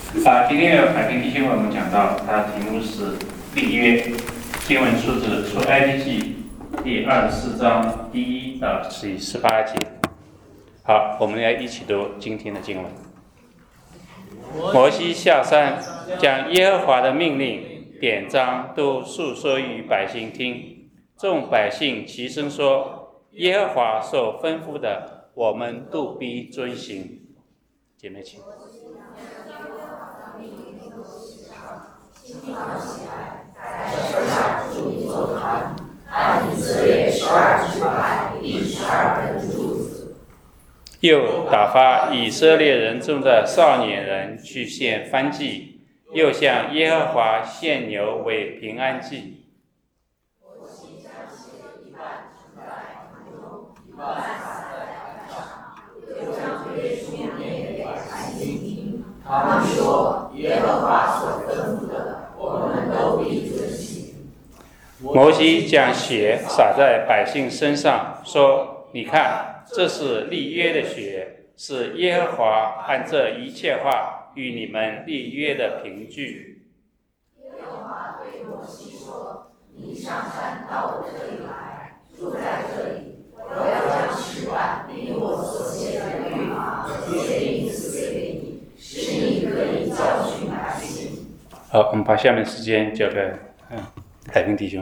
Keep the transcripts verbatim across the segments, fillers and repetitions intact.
啊，今天的海平弟兄为我们讲到，它的题目是立约，经文出自出埃及记第二十四章第一到第十八节。好，我们来一起读今天的经文。摩西下山，将耶和华的命令、典章都述说于百姓听。众百姓齐声说：“耶和华所吩咐的，我们都必遵行。”姐妹请。又打发以色列人中的少年人去献燔祭，又向耶和华献牛为平安祭。 他们说：“耶和华所吩咐的，我们都必遵行。” 摩西将血洒在百姓身上，说：“你看，这是立约的血，是耶和华按这一切话与你们立约的凭据。” 耶和华对摩西说：“你上山到我这里来，住在这里，我要将十万并我所写的律法写印赐给你，使你可以教训百姓。” 好，我们把下面时间交给嗯海平弟兄。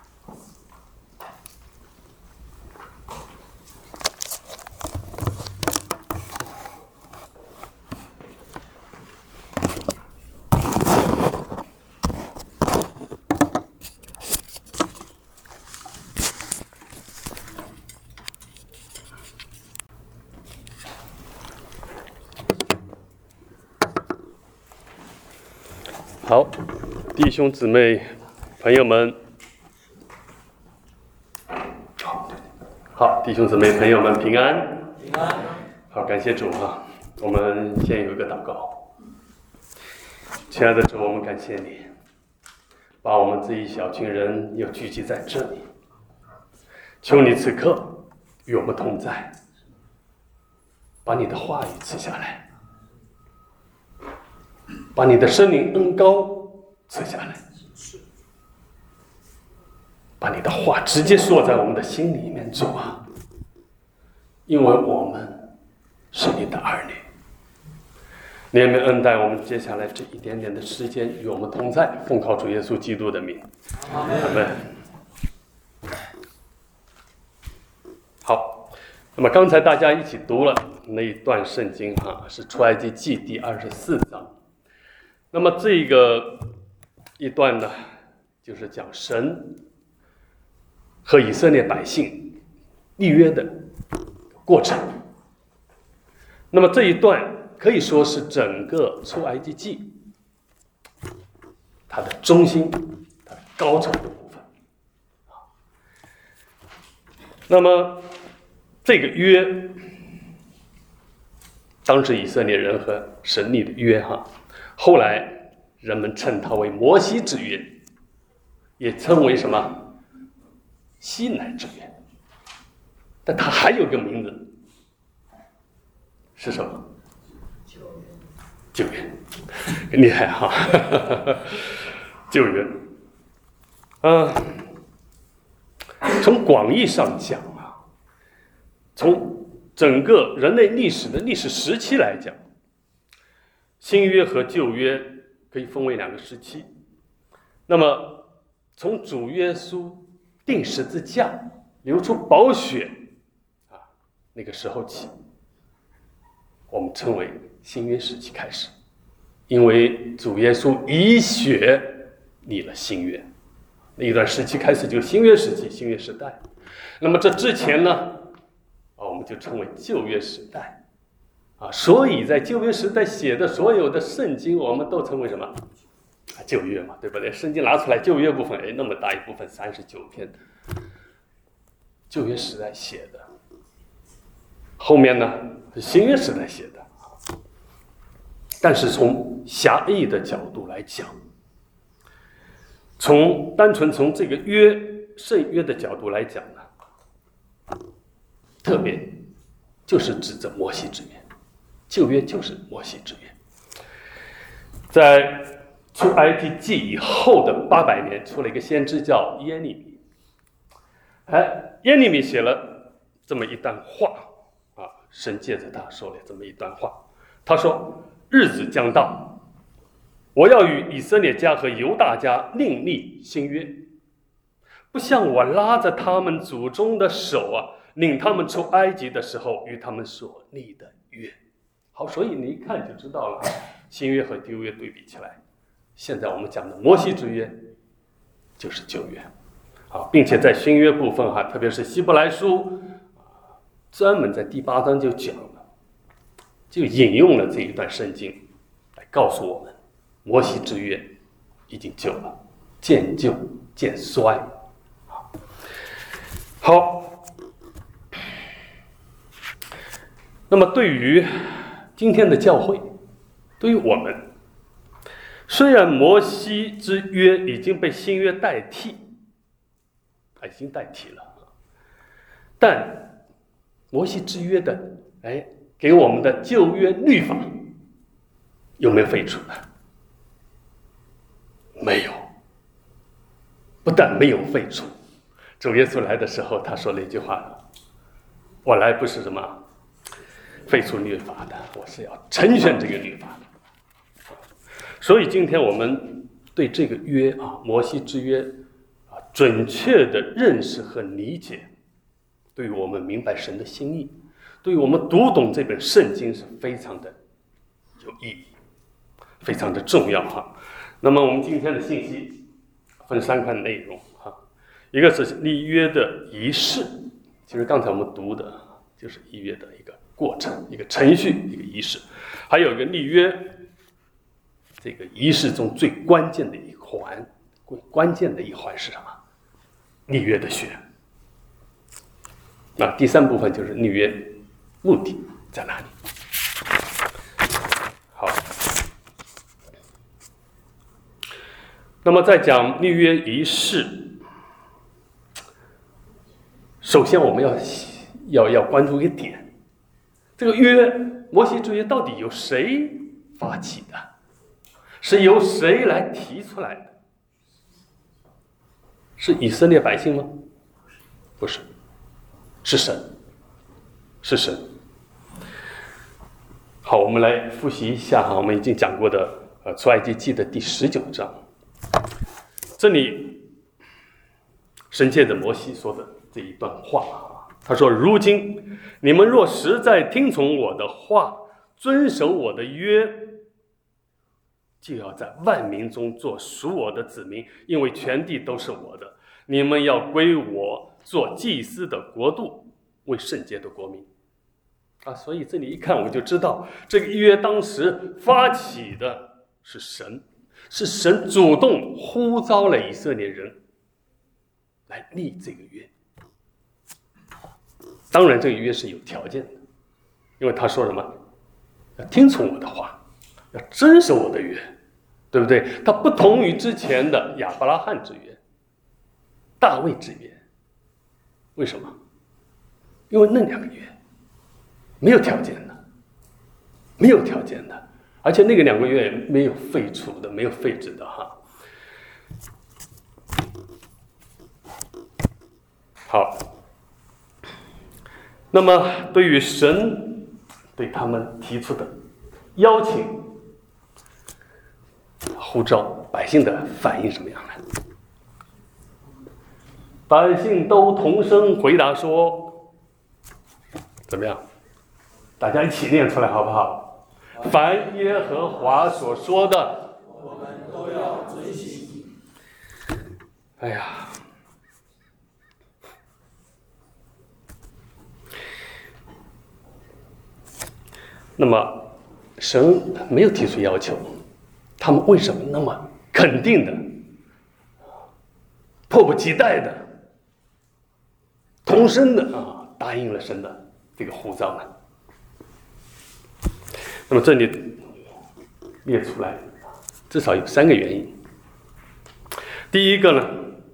好，弟兄姊妹、朋友们，好，弟兄姊妹、朋友们平安， 平安。 好，感谢主啊！我们先有一个祷告。亲爱的主，我们感谢你，把我们这一小群人又聚集在这里，求你此刻与我们同在，把你的话语赐下来。把你的圣灵恩膏赐下来，把你的话直接说在我们的心里面，主啊，因为我们是你的儿女，怜悯恩待我们接下来这一点点的时间与我们同在，奉靠主耶稣基督的名，阿们。好，那么刚才大家一起读了那一段圣经哈，是出埃及记第二十四章。那么这个一段呢，就是讲神和以色列百姓立约的过程。那么这一段可以说是整个出埃及记它的中心、它的高潮的部分。那么这个约，当时以色列人和神立的约哈。后来人们称它为摩西之约，也称为什么西乃之约，但它还有个名字是什么？旧约。厉害哈！旧约。嗯、呃，从广义上讲啊，从整个人类历史的历史时期来讲，新约和旧约可以分为两个时期。那么从主耶稣钉十字架流出宝血啊那个时候起，我们称为新约时期开始，因为主耶稣以血立了新约，那一段时期开始就是新约时期、新约时代。那么这之前呢，啊我们就称为旧约时代。啊，所以在旧约时代写的所有的圣经，我们都称为什么？啊，旧约嘛，对不对？圣经拿出来，旧约部分，哎，那么大一部分，三十九篇，旧约时代写的。后面呢，是新约时代写的。但是从狭义的角度来讲，从单纯从这个约圣约的角度来讲呢，特别就是指着摩西之约。旧约就是摩西之约。 在出埃及记以后的八百年，出了一个先知叫耶利米。哎，耶利米写了这么一段话啊，神借着他说了这么一段话。他说：“日子将到，我要与以色列家和犹大家另立新约，不像我拉着他们祖宗的手啊，领他们出埃及的时候与他们所立的约。”好，所以你一看就知道了，新约和旧约对比起来，现在我们讲的摩西之约就是旧约啊，并且在新约部分哈、啊，特别是希伯来书啊，专门在第八章就讲了，就引用了这一段圣经来告诉我们，摩西之约已经旧了，渐旧渐衰。好，那么对于今天的教会，对于我们，虽然摩西之约已经被新约代替，已经代替了，但摩西之约的哎给我们的旧约律法有没有废除呢？没有，不但没有废除，主耶稣来的时候，他说了一句话：“我来不是什么废除律法的，我是要成全这个律法的。”所以今天我们对这个约啊，摩西之约啊，准确的认识和理解，对于我们明白神的心意，对于我们读懂这本圣经是非常的有意义，非常的重要哈。那么我们今天的信息分三块内容哈，一个是立约的仪式，其实刚才我们读的就是立约的一个过程、一个程序、一个仪式，还有一个立约这个仪式中最关键的一环，关键的一环是什么？立约的血。那第三部分就是立约目的在哪里？好，那么在讲立约仪式，首先我们要要要关注一个点，这个约摩西之约到底由谁发起的？是由谁来提出来的？是以色列百姓吗？不是，是神，是神。好，我们来复习一下哈，我们已经讲过的呃出埃及记的第十九章，这里神借着摩西说的这一段话啊，他说：“如今你们若实在听从我的话，遵守我的约，就要在万民中做属我的子民，因为全地都是我的。你们要归我做祭司的国度，为圣洁的国民。”啊，所以这里一看我们就知道，这个约当时发起的是神，是神主动呼召了以色列人来立这个约。当然，这个约是有条件的，因为他说什么？要听从我的话，要遵守我的约。对不对？它不同于之前的亚伯拉罕之约、大卫之约。为什么？因为那两个约没有条件的，没有条件的，而且那个两个约没有废除的，没有废止的哈。好，那么对于神对他们提出的邀请、呼召，百姓的反应什么样呢？百姓都同声回答说：“怎么样？大家一起念出来好不好？凡耶和华所说的， 我们都要遵行。” 哎呀，那么神没有提出要求。他们为什么那么肯定的、迫不及待的、同声的啊答应了神的这个呼召呢？那么这里列出来，至少有三个原因。第一个呢，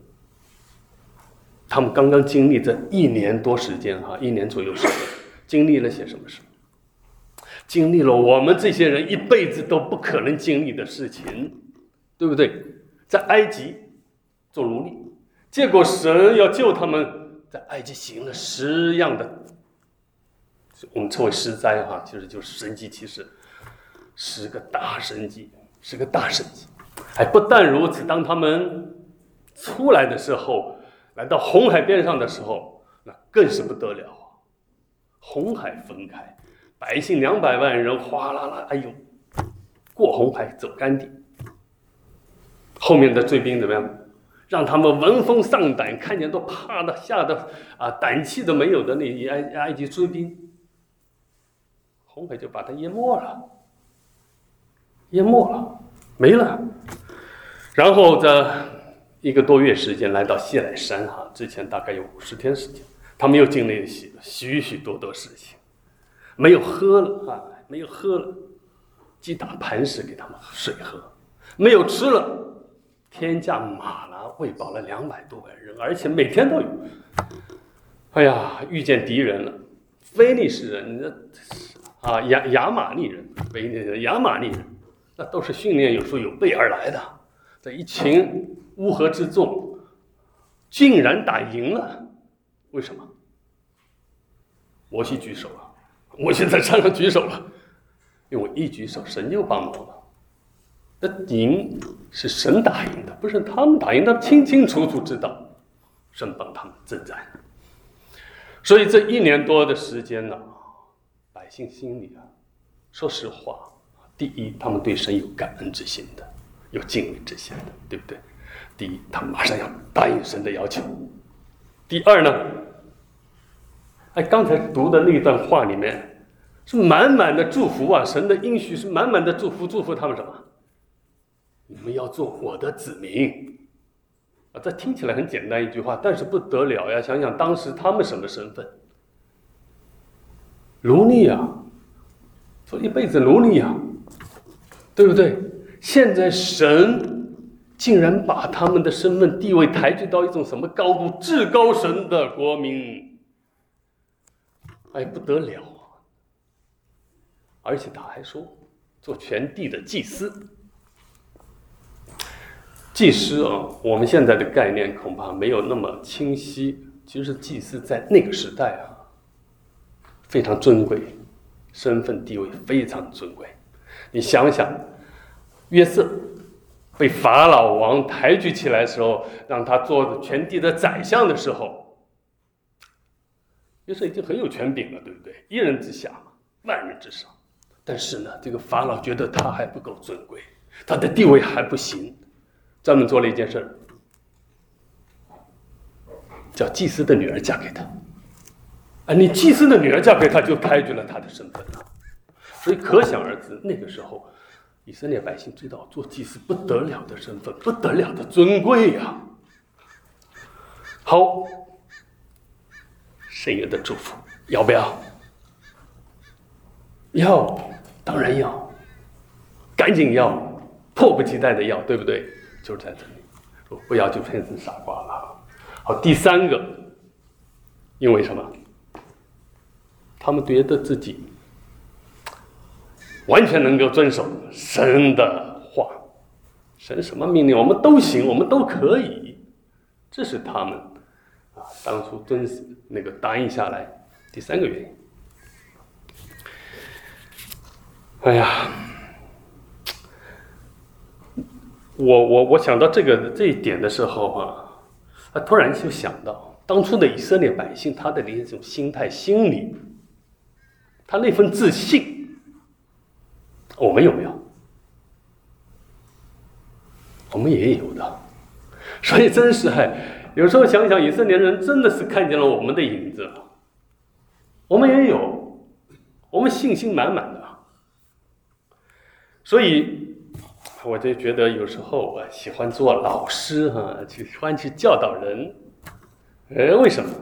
他们刚刚经历这一年多时间哈，一年左右时间，经历了些什么事？ 经历了我们这些人一辈子都不可能经历的事情，对不对？在埃及做奴隶，结果神要救他们，在埃及行了十样的，我们称为十灾哈，其实就是神迹奇事，十个大神迹，十个大神迹。还不但如此，当他们出来的时候，来到红海边上的时候，那更是不得了啊！红海分开，百姓两百万人哗啦啦，哎呦，过红海走干地。后面的追兵怎么样？让他们闻风丧胆，看见都怕的吓得啊，胆气都没有的那埃埃及追兵，红海就把它淹没了，淹没了，没了。然后在一个多月时间来到西乃山哈，之前大概有五十天时间，他们又经历了许许许多多事情，没有喝了啊，没有喝了，鸡打磐石给他们水喝，没有吃了。天降马拉喂饱了两百多万人，而且每天都有。哎呀，遇见敌人了，非利士人啊，亚亚玛利人，非利士亚玛利人，那都是训练有素有备而来的。这一群乌合之众，竟然打赢了，为什么？摩西举手了，摩西在山上举手了，因为我一举手，神就帮忙了。那赢是神打赢的，不是他们打赢，他们清清楚楚知道神帮他们征战。所以这一年多的时间呢，百姓心里啊，说实话，第一，他们对神有感恩之心的，有敬畏之心的，对不对？第一，他们马上要答应神的要求。第二呢，哎，刚才读的那段话里面是满满的祝福啊，神的应许是满满的祝福，祝福他们什么？你们要做我的子民啊！这听起来很简单一句话，但是不得了呀！想想当时他们什么身份？奴隶啊，做一辈子奴隶啊，对不对？现在神竟然把他们的身份地位抬举到一种什么高度？至高神的国民，哎，不得了啊！而且他还说，做全地的祭司。祭司啊，我们现在的概念恐怕没有那么清晰。其实祭司在那个时代啊，非常尊贵，身份地位非常尊贵。你想想，约瑟被法老王抬举起来的时候，让他做全地的宰相的时候，约瑟已经很有权柄了，对不对？一人之下，万人之上。但是呢，这个法老觉得他还不够尊贵，他的地位还不行。专门做了一件事，叫祭司的女儿嫁给他。啊，你祭司的女儿嫁给他，就抬举了他的身份了。所以可想而知，那个时候以色列百姓知道做祭司不得了的身份，不得了的尊贵呀、啊。好，神爷的祝福要不要？要，当然要，赶紧要，迫不及待的要，对不对？就是在这里，说不要就变成傻瓜了。好，第三个，因为什么？他们觉得自己完全能够遵守神的话，神什么命令我们都行，我们都可以，这是他们啊当初遵那个答应下来第三个原因。哎呀。我我我想到这个这一点的时候啊，啊，突然就想到当初的以色列百姓，他的那种心态、心理，他那份自信，我们有没有？我们也有的。所以真是哎，有时候想想，以色列人真的是看见了我们的影子，我们也有，我们信心满满的。所以。我就觉得有时候我喜欢做老师哈、啊，喜欢去教导人。哎，为什么？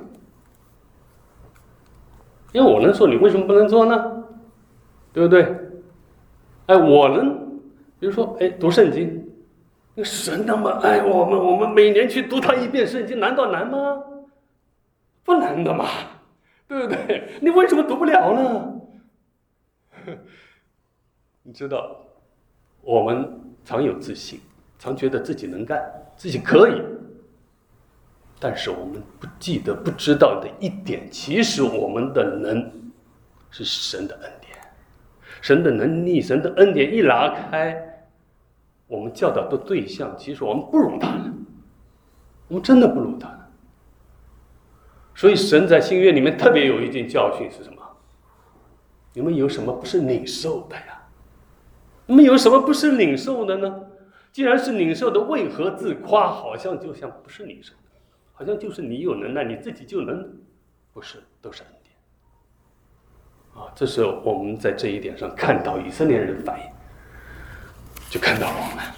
因为我能说，你为什么不能做呢？对不对？哎，我能，比如说，哎，读圣经，那神那么爱我们，我们每年去读他一遍圣经，难道难吗？不难的嘛，对不对？你为什么读不了呢？ 你知道，我们常有自信，常觉得自己能干，自己可以。但是我们不记得、不知道的一点，其实我们的能是神的恩典，神的能力、神的恩典一拉开，我们教导的对象，其实我们不如他的，我们真的不如他的。所以神在新约里面特别有一件教训是什么？你们有什么不是领受的呀？你们有什么不是领受的呢？既然是领受的，为何自夸？好像就像不是领受的，好像就是你有能耐，你自己就能，不是，都是恩典。啊，这是我们在这一点上看到以色列人的反应，就看到我们。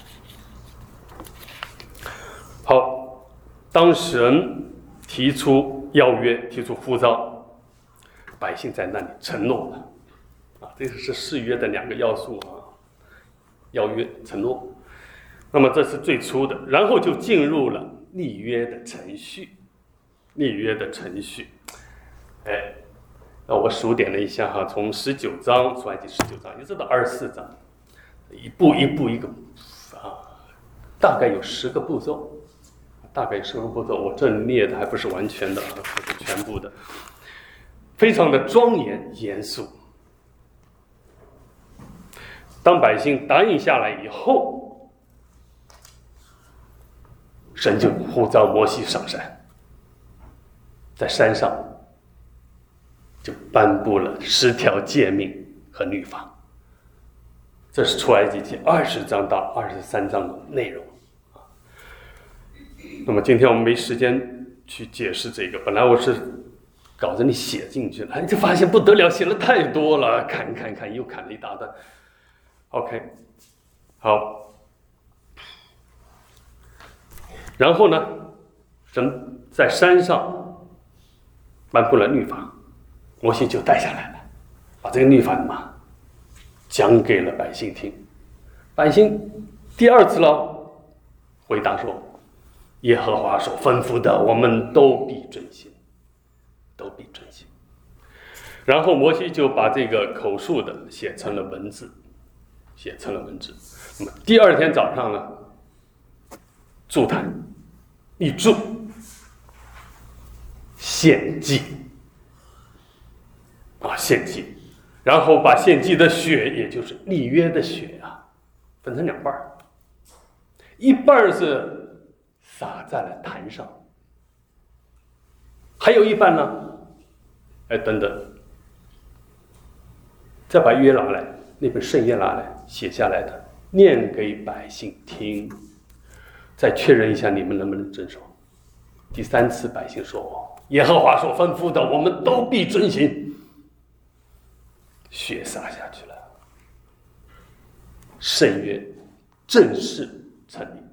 好，当神提出邀约、提出呼召，百姓在那里承诺了。啊，这是誓约的两个要素啊，邀约、承诺。那么这是最初的，然后就进入了立约的程序。立约的程序，哎，那我数点了一下哈，从十九章出埃及十九章一直到二十四章，一步一步一个啊，大概有十个步骤，大概有十个步骤，我这列的还不是完全的，不是全部的，非常的庄严严肃。当百姓答应下来以后，神就呼召摩西上山，在山上就颁布了十条诫命和律法。这是出埃及记二十章到二十三章的内容。那么今天我们没时间去解释这个，本来我是搞着你写进去了，哎，就发现不得了，写了太多了，看看看又看了一大段。OK， 好，然后呢，神在山上颁布了律法，摩西就带下来了，把这个律法嘛讲给了百姓听。百姓第二次了，回答说：“耶和华所吩咐的，我们都必遵行，都必遵行。”然后摩西就把这个口述的写成了文字。写成了文字。那么第二天早上呢，筑坛、立柱、献祭，啊，献祭，然后把献祭的血，也就是立约的血啊，分成两半儿，一半是撒在了坛上，还有一半呢，哎，等等，再把约拿来。那本圣约拿来写下来的，念给百姓听，再确认一下你们能不能遵守。第三次百姓说：“耶和华所吩咐的，我们都必遵行。”血洒下去了，圣约正式成立。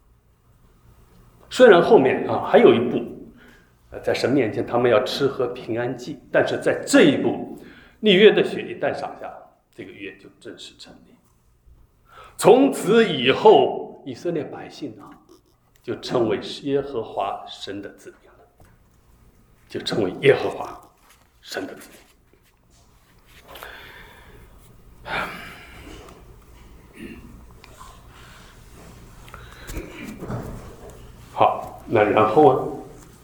虽然后面啊还有一步，在神面前他们要吃喝平安祭，但是在这一步，立约的血一旦洒下，这个约就正式成立。从此以后，以色列百姓啊，就称为耶和华神的子民了，就称为耶和华神的子民。好，那然后啊，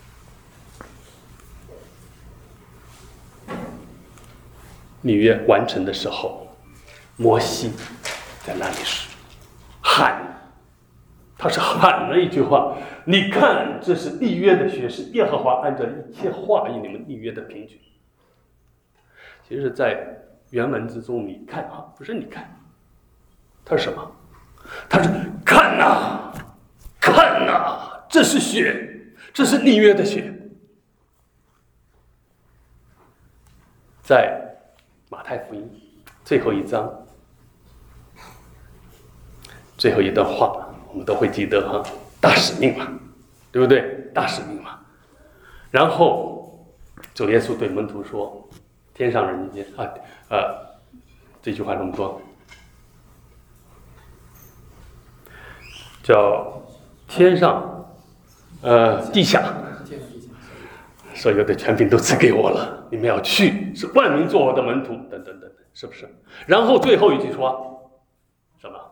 立约完成的时候，摩西在那里喊，他是喊了一句话：“你看，这是立约的血，是耶和华按照一切话与你们立约的凭据。”其实，在原文之中，你看啊，不是你看，他是什么？他是看呐，看呐，这是血，这是立约的血。在马太福音最后一章，最后一段话，我们都会记得哈，大使命嘛，对不对？大使命嘛。然后主耶稣对门徒说：“天上人间啊，呃，这句话怎么说？叫天上，呃，地下， 所有的权柄都赐给我了，你们要去，是万民做我的门徒，等等等等，是不是？然后最后一句说什么？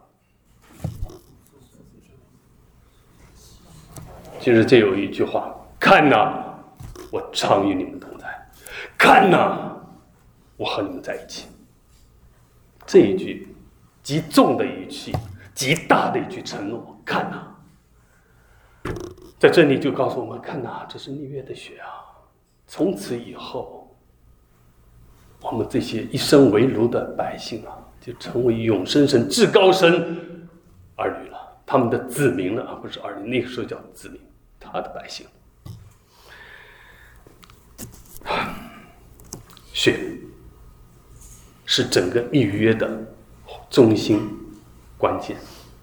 其实这有一句话，看哪，我常与你们同在，看哪，我和你们在一起。这一句极重的语气，极大的一句承诺，看哪，在这里就告诉我们，看哪，这是立约的血啊！从此以后，我们这些一生为奴的百姓啊，就成为永生神至高神儿女了，他们的子民了，而不是儿女，那个时候叫子民，他的百姓。血是整个立约的中心关键，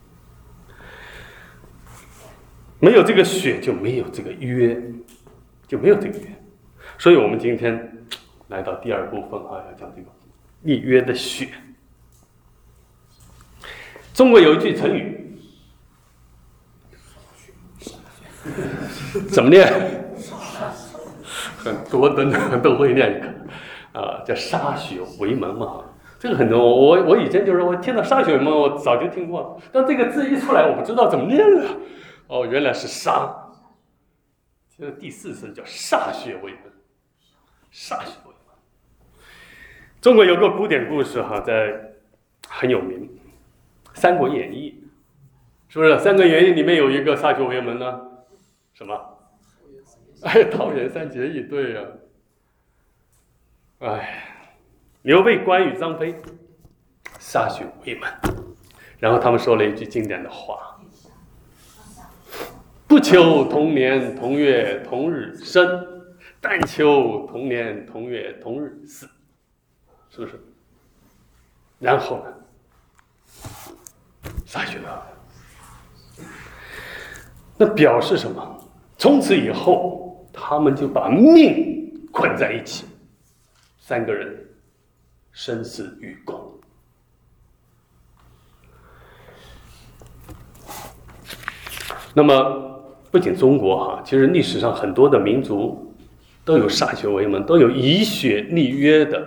没有这个血就没有这个约，就没有这个约。所以我们今天来到第二部分啊，要讲这个立约的血。中国有一句成语，怎么念？很多的都会念一个啊，叫歃血为盟嘛。这个很多，我我以前就是我听到歃血为盟，我早就听过了，但这个字一出来，我不知道怎么念了。哦，原来是歃。这个第四声叫歃血为盟，歃血为盟。中国有个古典故事哈，在很有名，《三国演义》是不是？《三国演义》里面有一个歃血为盟呢？什么？哎，桃园三结义，对呀、啊。哎，刘备、关羽、张飞歃血为盟，然后他们说了一句经典的话：不求同年同月同日生，但求同年同月同日死，是不是？然后呢，歃血为盟，那表示什么？从此以后，他们就把命捆在一起，三个人生死与共。那么，不仅中国哈，其实历史上很多的民族都有歃血为盟，都有以血立约的，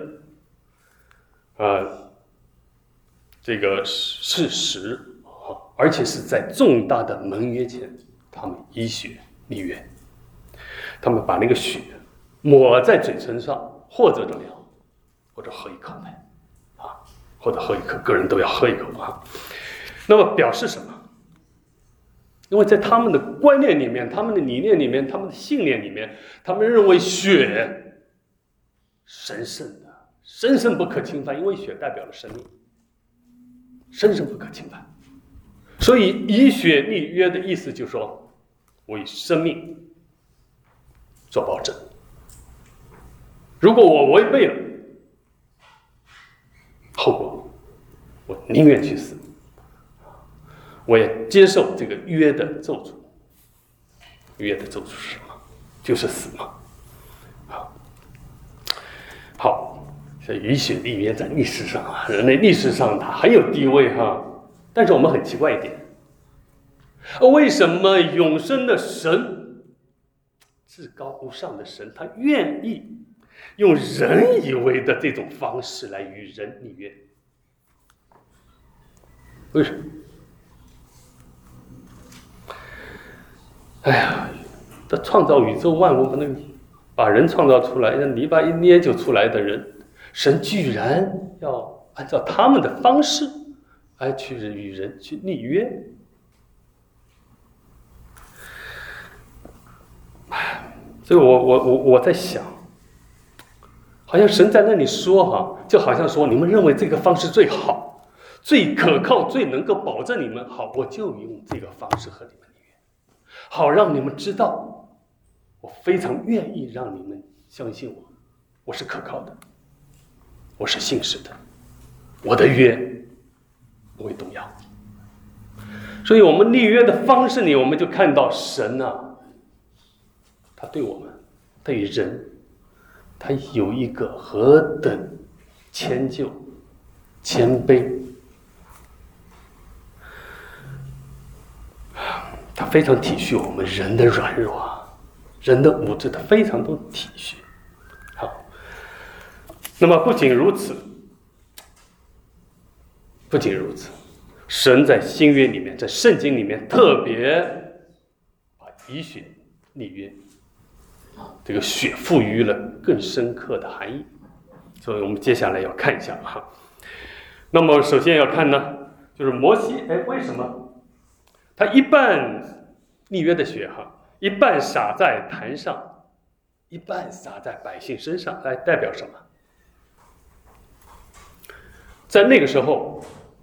呃，这个事实，而且是在重大的盟约前，他们以血立约，他们把那个血抹在嘴唇上，或者怎么样，或者喝一口奶，啊，或者喝一口，个人都要喝一口啊。那么表示什么？因为在他们的观念里面，他们的理念里面，他们的信念里面，他们认为血神圣的，神圣不可侵犯，因为血代表了生命，神圣不可侵犯。所以以血立约的意思就是说，我以生命做保证，如果我违背了，后果我宁愿去死，我也接受这个约的咒诅。约的咒诅是什么？就是死嘛。好，好，所以以血立约在历史上啊，人类历史上它很有地位哈。但是我们很奇怪一点，为什么永生的神，至高无上的神，他愿意用人以为的这种方式来与人立约？为什么？哎呀，他创造宇宙万物，不能把人创造出来，让泥巴一捏就出来的人，神居然要按照他们的方式来去与人去立约。所以我我我我在想，好像神在那里说哈，就好像说你们认为这个方式最好、最可靠、最能够保证你们好，我就用这个方式和你们立约，好让你们知道，我非常愿意让你们相信我，我是可靠的，我是信实的，我的约不会动摇。所以我们立约的方式里，我们就看到神啊，他对我们，对于人，他有一个何等迁就、谦卑，他非常体恤我们人的软弱啊， 人的无知，他非常懂体恤。好，那么不仅如此，不仅如此，神在新约里面，在圣经里面特别把以血立约，这个血赋予了更深刻的含义。所以我们接下来要看一下哈。那么首先要看呢，就是摩西，哎，为什么他一半立约的血哈？一半洒在坛上，一半洒在百姓身上，来代表什么？在那个时候，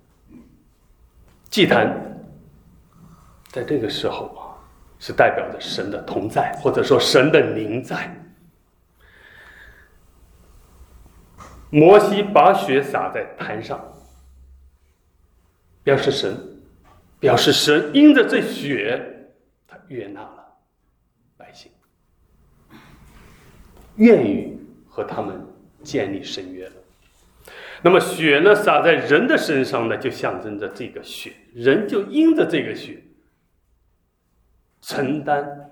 祭坛在这个时候啊，是代表着神的同在，或者说神的临在。摩西把血洒在坛上，表示神，表示神因着这血，他悦纳了百姓，愿意和他们建立圣约了。那么血呢，洒在人的身上呢，就象征着这个血，人就因着这个血承担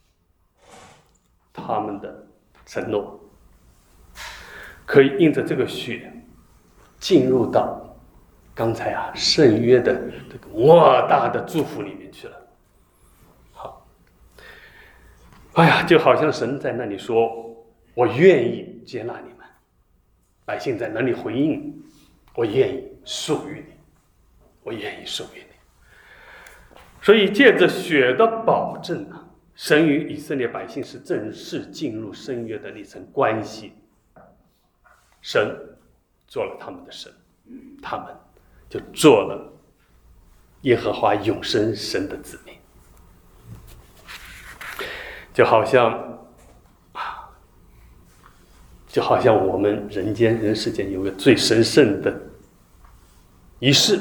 他们的承诺，可以因着这个血进入到刚才啊圣约的这个莫大的祝福里面去了。好，哎呀，就好像神在那里说：“我愿意接纳你们。”百姓在那里回应：“我愿意属于你，我愿意属于你。”所以借着血的保证啊，神与以色列百姓是正式进入圣约的那层关系。神做了他们的神，他们就做了耶和华永生神的子民。就好像就好像我们人间人世间有个最神圣的仪式，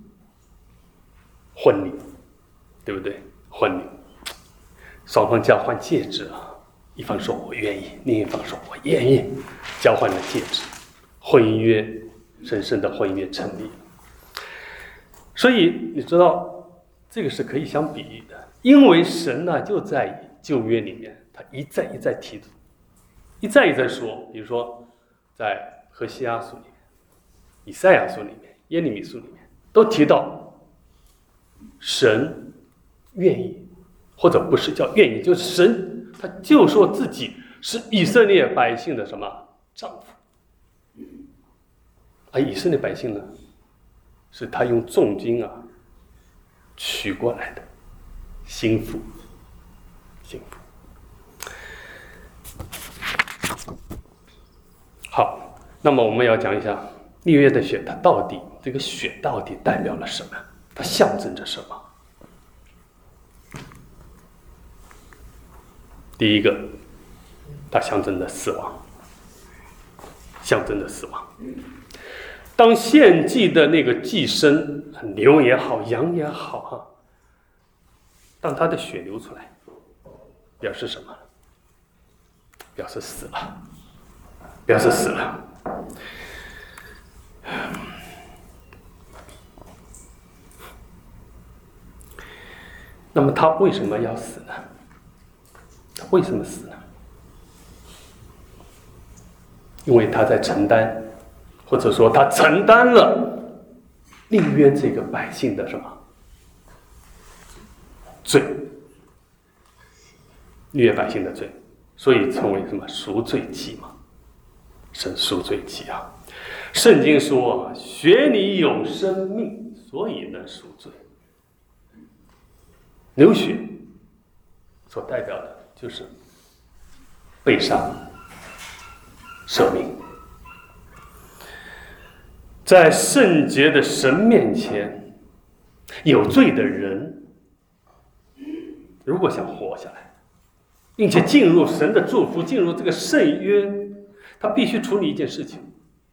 婚礼，对不对？婚礼，双方交换戒指啊，一方说我愿意，另一方说我愿意，交换了戒指，婚姻约，神圣的婚姻约成立了。所以你知道，这个是可以相比喻的，因为神呢、啊、就在旧约里面，他一再一再提出。一再一再说，比如说在何西阿书里面、以赛亚书里面、耶利米书里面，都提到神愿意，或者不是叫愿意，就是神他就说自己是以色列百姓的什么丈夫，而以色列百姓呢，是他用重金啊娶过来的心腹，心腹。好，那么我们要讲一下立约的血，它到底这个血到底代表了什么？它象征着什么？第一个，它象征着死亡，象征着死亡。当献祭的那个祭牲，牛也好，羊也好，哈，当它的血流出来，表示什么？表示死了。表示死了。那么他为什么要死呢？他为什么死呢？因为他在承担，或者说他承担了立约这个百姓的什么罪，立约百姓的罪，所以称为什么赎罪祭嘛。神赎罪祭啊，圣经说血里有生命，所以能赎罪。流血所代表的就是被杀舍命。在圣洁的神面前，有罪的人如果想活下来，并且进入神的祝福，进入这个圣约，他必须处理一件事情，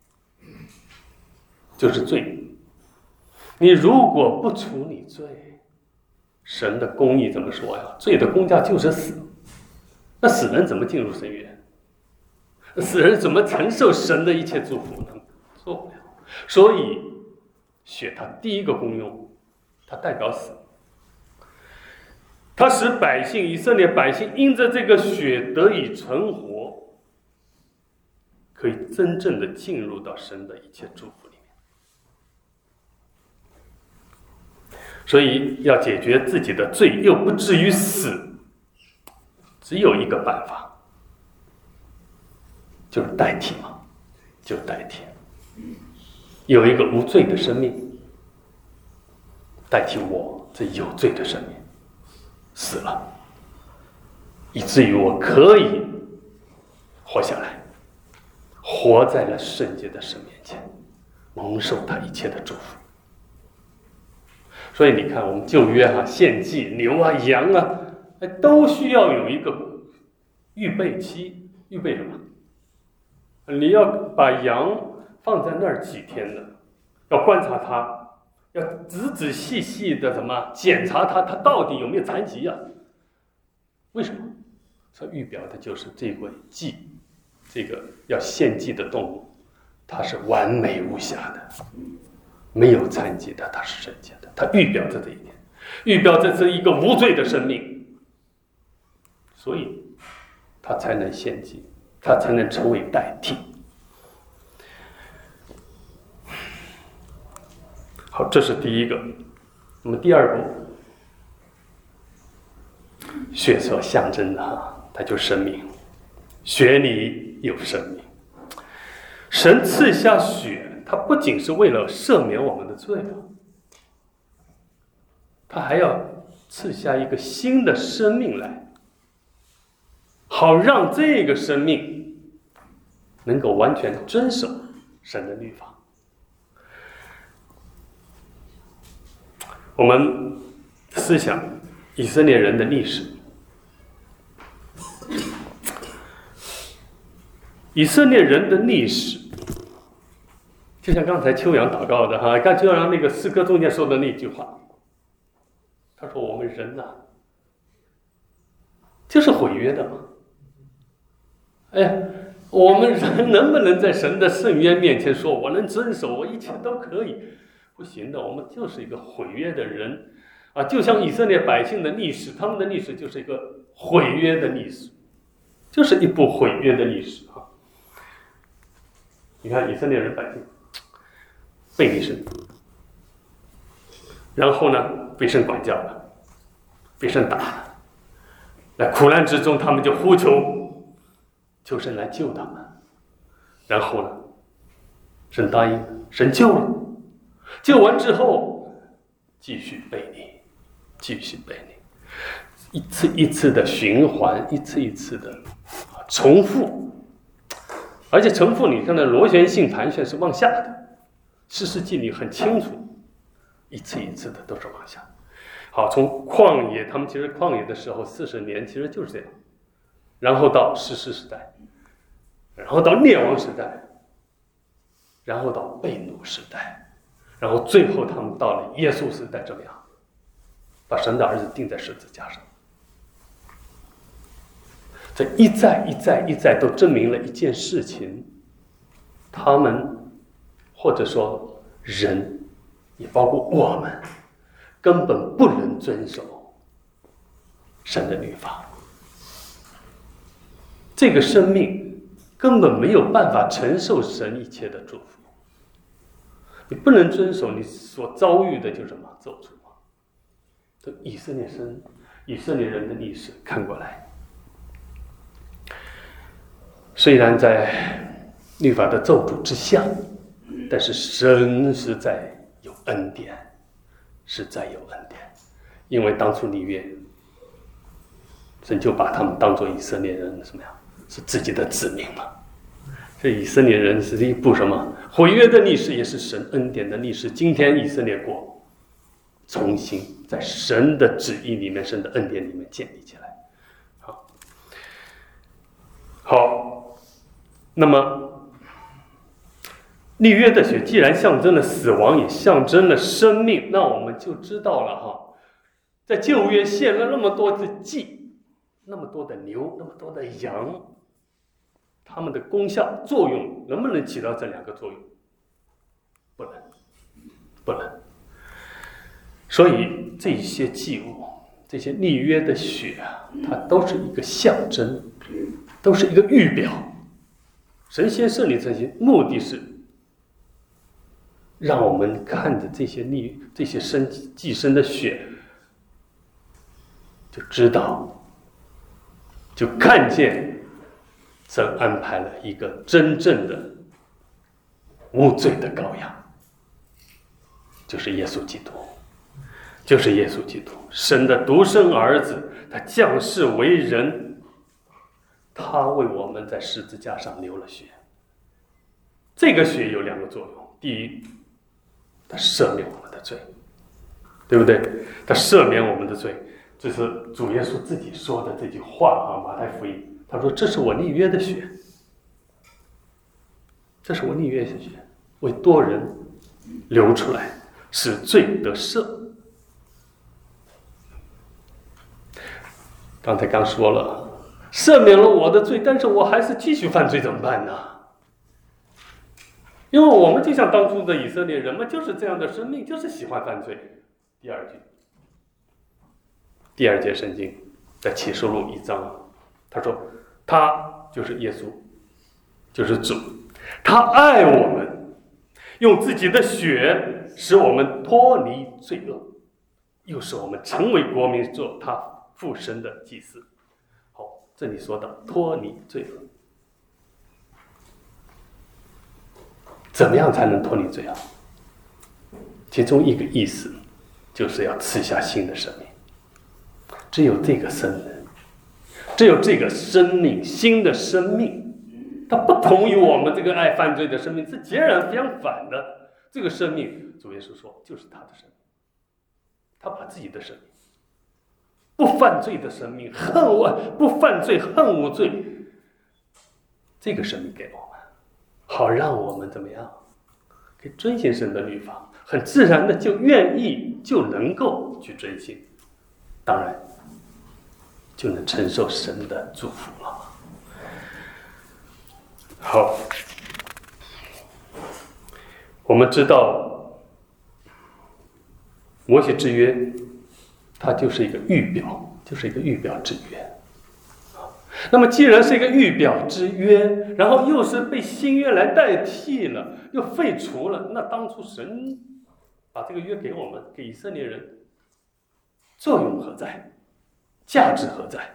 就是罪。你如果不处理罪，神的公义怎么说呀？罪的公价就是死。那死人怎么进入圣约？死人怎么承受神的一切祝福呢？做不了。所以血它第一个功用，它代表死。 他使百姓以色列百姓因着这个血得以存活，可以真正的进入到神的一切祝福里面。所以要解决自己的罪又不至于死，只有一个办法，就是代替嘛，就是代替，有一个无罪的生命代替我这有罪的生命死了，以至于我可以活下来，活在了圣洁的神面前，蒙受他一切的祝福。所以你看，我们旧约啊，献祭牛啊、羊啊，都需要有一个预备期。预备什么？你要把羊放在那儿几天呢？要观察它，要仔仔细细的什么检查它，它到底有没有残疾啊？为什么？这预表的就是这个祭，这个要献祭的动物，它是完美无瑕的，没有残疾的，它是圣洁的。它预表着这一点，预表这是一个无罪的生命，所以它才能献祭，它才能成为代替。好，这是第一个。那么第二步，血所象征的哈，它就是生命，血里有生命。神赐下血，它不仅是为了赦免我们的罪啊，它还要赐下一个新的生命来，好让这个生命能够完全遵守神的律法。我们思想以色列人的历史，以色列人的历史，就像刚才秋阳祷告的哈，看秋阳那个诗歌中间说的那句话，他说：“我们人呐、啊，就是毁约的嘛。哎呀，我们人能不能在神的圣约面前说我能遵守，我一切都可以？不行的，我们就是一个毁约的人啊！就像以色列百姓的历史，他们的历史就是一个毁约的历史，就是一部毁约的历史啊！你看以色列人百姓背逆神，然后呢被神管教了，被神打了，在苦难之中，他们就呼求求神来救他们，然后呢，神答应，神救了。救完之后，继续背逆，继续背逆，一次一次的循环，一次一次的重复，而且重复，你看的螺旋性盘旋是往下的，士师记里很清楚，一次一次的都是往下。好，从旷野，他们其实旷野的时候四十年，其实就是这样，然后到士师时代，然后到列王时代，然后到被掳时代。然后最后他们到了耶稣时代，怎么样？把神的儿子钉在十字架上。这一再一再一再都证明了一件事情：他们或者说人，也包括我们，根本不能遵守神的律法。这个生命根本没有办法承受神一切的祝福。你不能遵守，你所遭遇的就是什么咒诅啊！这以色列生、以色列人的历史看过来，虽然在律法的咒诅之下，但是神实在有恩典，实在有恩典，因为当初立约，神就把他们当作以色列人什么呀？是自己的子民嘛。这以色列人是一部什么毁约的历史，也是神恩典的历史。今天以色列国重新在神的旨意里面、神的恩典里面建立起来。好，好，那么立约的血既然象征了死亡，也象征了生命，那我们就知道了哈，在旧约献了那么多的祭，那么多的牛，那么多的羊。它们的功效作用能不能起到这两个作用？不能，不能。所以这些祭物， 这些立约的血啊，它都是一个象征，都是一个预表。神先设立这些，目的是让我们看着这些立这些生寄生的血，就知道，就看见神安排了一个真正的无罪的羔羊，就是耶稣基督，就是耶稣基督，神的独生儿子，他降世为人，他为我们在十字架上流了血。这个血有两个作用，第一，他赦免我们的罪，对不对？他赦免我们的罪，这是主耶稣自己说的这句话啊，马太福音，他说：“这是我立约的血，这是我立约的血，为多人流出来，使罪得赦。”刚才刚说了，赦免了我的罪，但是我还是继续犯罪，怎么办呢？因为我们就像当初的以色列人们，就是这样的生命，就是喜欢犯罪。第二句，第二节圣经在启示录一章，他说他就是耶稣，就是主，他爱我们，用自己的血使我们脱离罪恶，又使我们成为国民，做他父神的祭司。好，这里说到脱离罪恶，怎么样才能脱离罪恶？其中一个意思就是要赐下新的生命。只有这个生命，只有这个生命，新的生命，它不同于我们这个爱犯罪的生命，是截然相反的。这个生命，主耶稣说，就是他的生命，他把自己的生命，不犯罪的生命，恨恶不犯罪，恨无罪，这个生命给我们，好让我们怎么样，可以遵行神的律法，很自然的就愿意，就能够去遵行，当然就能承受神的祝福了。好，我们知道摩西之约，它就是一个预表，就是一个预表之约。那么既然是一个预表之约，然后又是被新约来代替了，又废除了，那当初神把这个约给我们，给以色列人，作用何在？价值何在？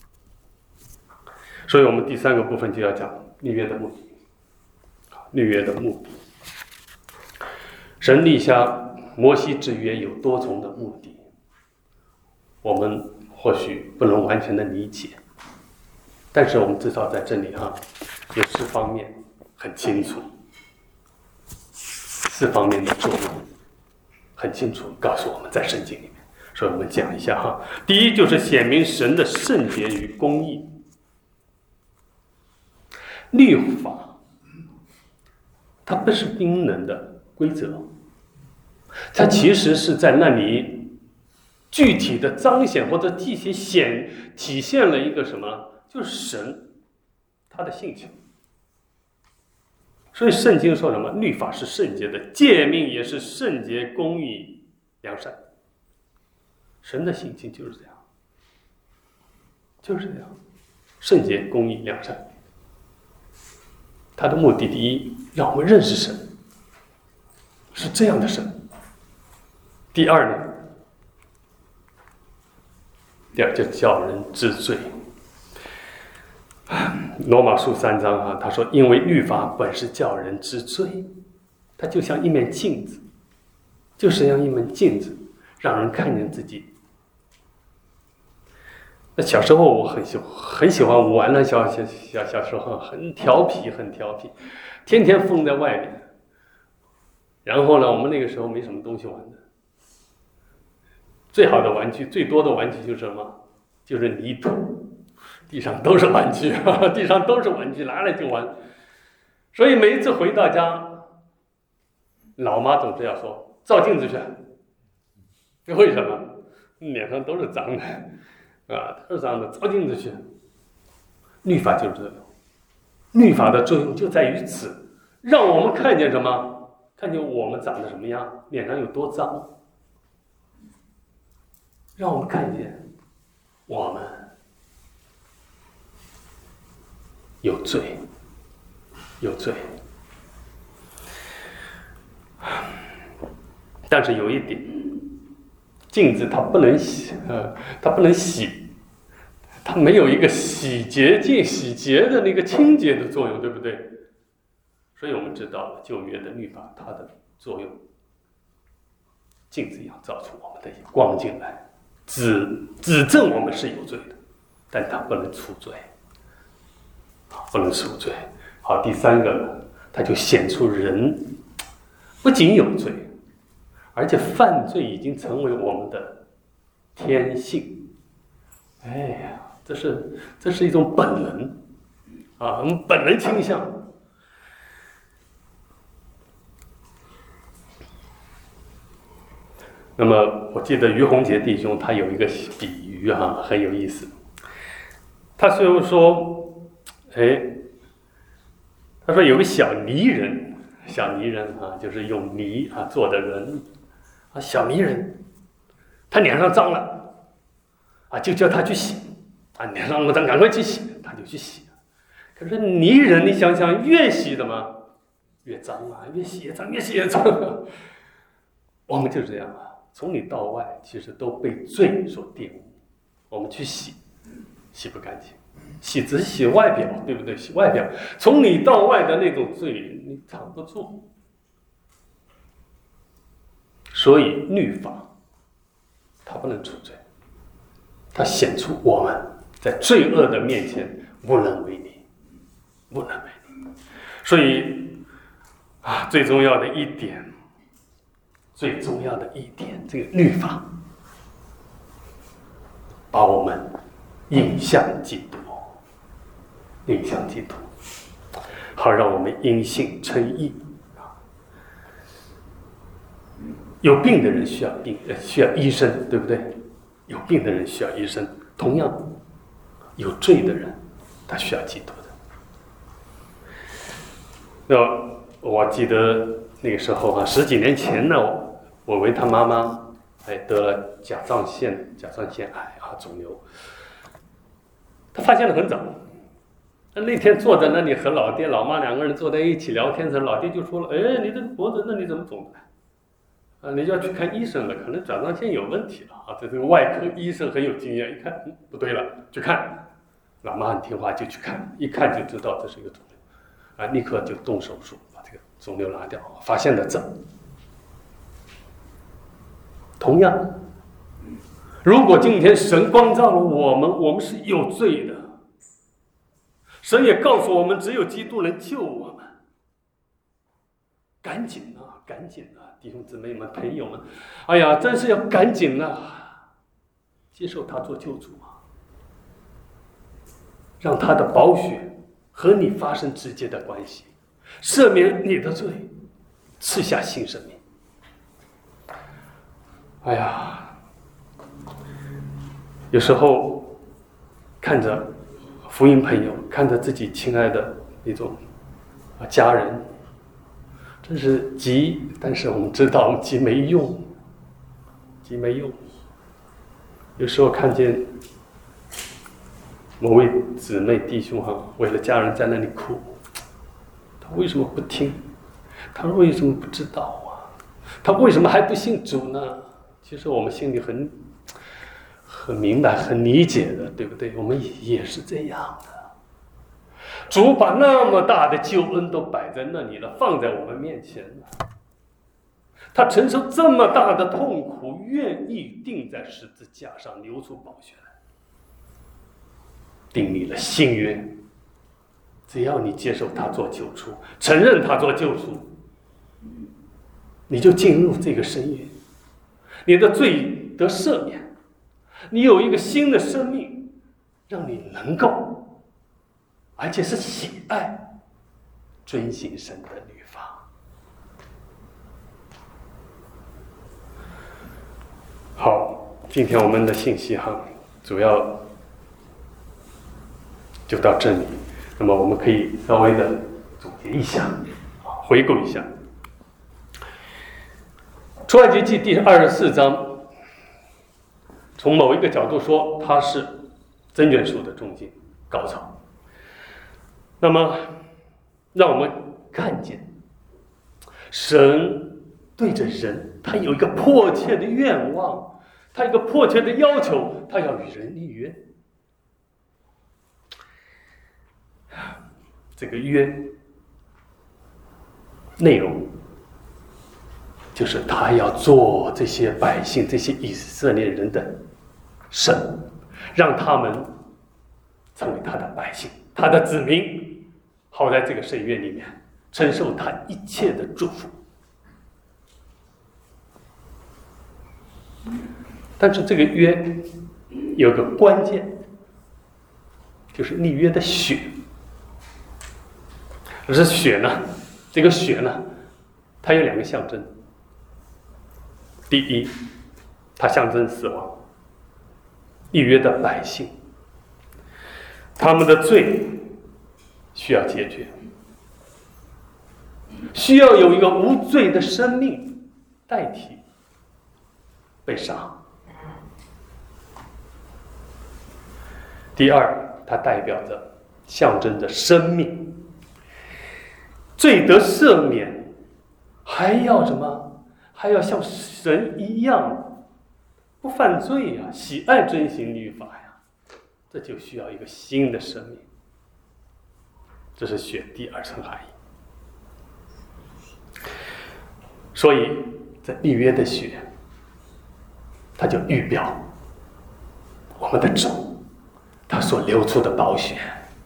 所以我们第三个部分就要讲立约的目的。立约的目的，神立下摩西之约有多重的目的，我们或许不能完全的理解，但是我们至少在这里哈，有四方面很清楚，四方面的作用很清楚告诉我们在圣经里面。所以我们讲一下哈，第一就是显明神的圣洁与公义。律法它不是冰冷的规则，它其实是在那里具体的彰显或者体现体现了一个什么，就是神他的性情。所以圣经说什么？律法是圣洁的，诫命也是圣洁、公义、良善。神的性情就是这样，就是这样，圣洁、公义、良善。他的目的，第一，让我们认识神，是这样的神。第二呢，第二就叫人知罪。罗马书三章啊，他说，因为律法本是叫人知罪，它就像一面镜子，就是像一面镜子，让人看见自己。那小时候我很喜很喜欢玩了，小小小小时候很调皮，很调皮，天天封在外面。然后呢，我们那个时候没什么东西玩的，最好的玩具，最多的玩具就是什么？就是泥土，地上都是玩具，地上都是玩具，拿来就玩。所以每一次回到家，老妈总是要说：“照镜子去。”为什么？脸上都是脏的。啊，都是脏的，照镜子去。律法就是这样，律法的作用就在于此，让我们看见什么？看见我们长得什么样，脸上有多脏， 让我们看见我们有罪，有罪。但是有一点，镜子它不能洗，呃，它不能洗，它没有一个洗洁净、洗洁的那个清洁的作用，对不对？所以我们知道了旧约的律法它的作用，镜子要照出我们的光进来，指指证我们是有罪的，但它不能除罪，不能除罪。好，第三个呢，它就显出人不仅有罪，而且犯罪已经成为我们的天性。哎呀，这是这是一种本能啊，我们本能倾向。那么我记得于洪杰弟兄他有一个比喻哈、啊，很有意思。他就说，哎，他说有个小泥人，小泥人啊，就是用泥啊做的人啊，小泥人，他脸上脏了啊，就叫他去洗啊，脸上那么脏，赶快去洗，他就去洗。可是泥人，你想想，越洗的嘛越脏啊，越洗越脏，越洗越脏。我们就是这样啊。从里到外，其实都被罪所玷污。我们去洗，洗不干净，洗只是洗外表，对不对？洗外表，从里到外的那种罪，你藏不住。所以律法，它不能除罪，它显出我们在罪恶的面前无能为力，无能为力。所以啊，最重要的一点。最重要的一点，这个律法把我们引向基督，引向基督，好让我们因信称义。有病的人需要病，需要医生，对不对？有病的人需要医生，同样，有罪的人他需要基督的。那我记得那个时候啊，十几年前呢，我。我为他妈妈，哎，得了甲状腺甲状腺癌啊，肿瘤。他发现的很早。那天坐在那里和老爹老妈两个人坐在一起聊天的时候，老爹就说了：“哎，你这脖子那里怎么肿的？啊，你就要去看医生了，可能甲状腺有问题了啊。”这这个外科医生很有经验，一看，嗯，不对了，去看。老妈很听话，就去看，一看就知道这是一个肿瘤，啊，立刻就动手术把这个肿瘤拿掉，发现的早。同样，如果今天神光照了我们，我们是有罪的，神也告诉我们，只有基督能救我们。赶紧啊，赶紧啊，弟兄姊妹们、朋友们，哎呀，真是要赶紧啊，接受他做救主啊，让他的宝血和你发生直接的关系，赦免你的罪，赐下新生命。哎呀，有时候看着福音朋友，看着自己亲爱的那种家人，真是急，但是我们知道急没用，急没用。有时候看见某位姊妹弟兄哈，为了家人在那里哭，他为什么不听？他为什么不知道啊？他为什么还不信主呢？其实我们心里很很明白、很理解的，对不对？我们也是这样的。主把那么大的救恩都摆在那里了，放在我们面前了。他承受这么大的痛苦，愿意钉在十字架上流出宝血来，订立了新约。只要你接受他做救主，承认他做救主，你就进入这个深渊。你的罪得赦免，你有一个新的生命，让你能够，而且是喜爱遵行神的律法。好，今天我们的信息哈，主要就到这里。那么我们可以稍微的总结一下，回顾一下。出埃及记第二十四章从某一个角度说，它是真元术的中间高潮。那么，让我们看见神对着人，他有一个迫切的愿望，他有一个迫切的要求，他要与人立约。这个约内容就是他要做这些百姓、这些以色列人的神，让他们成为他的百姓、他的子民，好在这个圣约里面承受他一切的祝福。但是这个约有个关键，就是立约的血。可是血呢，这个血呢，它有两个象征。第一，它象征死亡，立约的百姓，他们的罪需要解决，需要有一个无罪的生命代替被杀。第二，它代表着、象征着生命。罪得赦免，还要什么？还要像神一样不犯罪呀、啊，喜爱遵行律法呀，这就需要一个新的生命。这是血第二层含义。所以，这立约的血，它就预表我们的主，他所流出的宝血，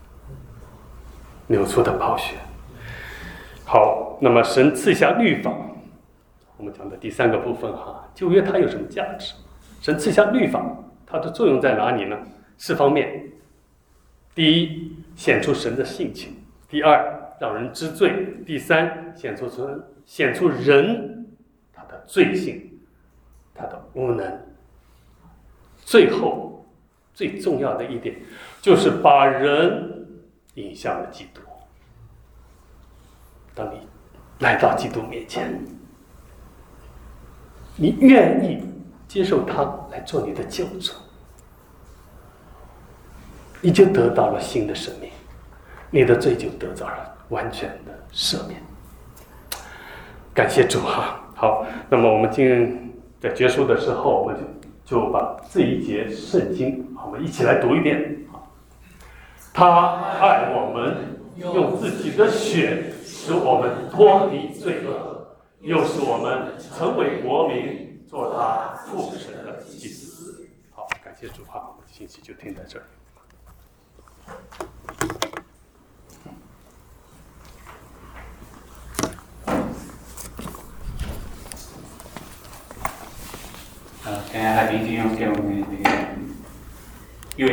流出的宝血。好，那么神赐下律法，我们讲的第三个部分哈，旧约它有什么价值？神赐下律法，它的作用在哪里呢？四方面：第一，显出神的性情；第二，让人知罪；第三，显出显出人他的罪性，他的无能；最后，最重要的一点，就是把人引向了基督。当你来到基督面前，你愿意接受他来做你的救主，你就得到了新的生命，你的罪就得到了完全的赦免。感谢主哈！好，那么我们今天在结束的时候，我们就就把这一节圣经，我们一起来读一遍。他爱我们，用自己的血使我们脱离罪恶，又使我们成为国民，做他父神的祭司。好，感谢主哈！我们信息就听在这儿。 呃，感谢海平弟兄给我们这个